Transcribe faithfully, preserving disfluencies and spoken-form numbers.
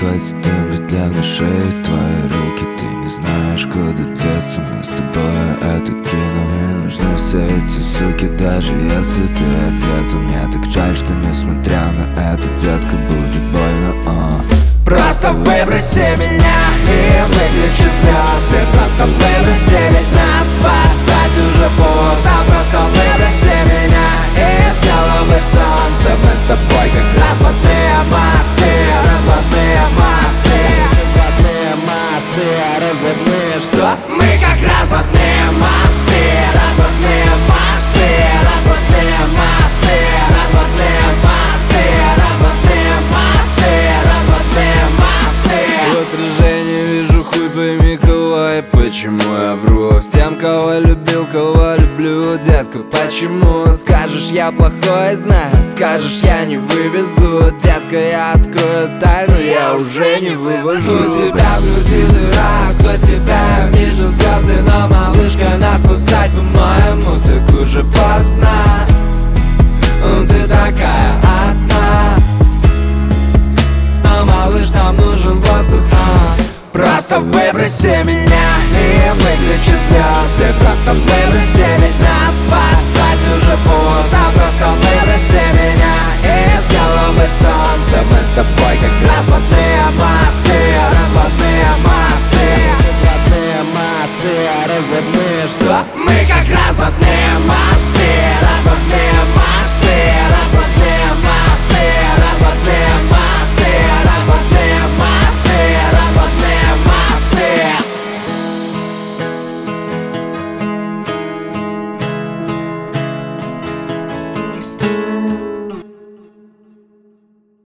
двадцать девять для души. Твои руки, ты не знаешь, куда деться. Мы с тобой это кино. Мне нужны все эти суки, даже если ты одета. Мне так жаль, что несмотря на это, детка, будет больно, а. Просто выброси меня и выключи звезды. Просто выброси, ведь нас спасать уже поздно. Просто выброси меня и сделай бы солнце. Мы с тобой как разводные мосты. Разводные мосты. Разводные мосты, разводные что? Мы как разводные мосты. Разводные мосты. Разводные мосты. Разводные мосты. Разводные мосты. Разводные мосты. В отражении вижу хуй, пойми кого и почему я вру. Всем, кого любил, кого люблю, детка, почему? Скажешь, я плохой, знаю, скажешь, я не вывезу. Детка, я открою тайну, я уже не вывожу. У тебя в груди дыра, сквозь тебя я вижу звезды. Но, малышка, нас спасать, по-моему, так уже поздно. Ты такая одна, но, малыш, нам нужен воздух, а. Просто выброси меня и выключи звезды. Просто выброси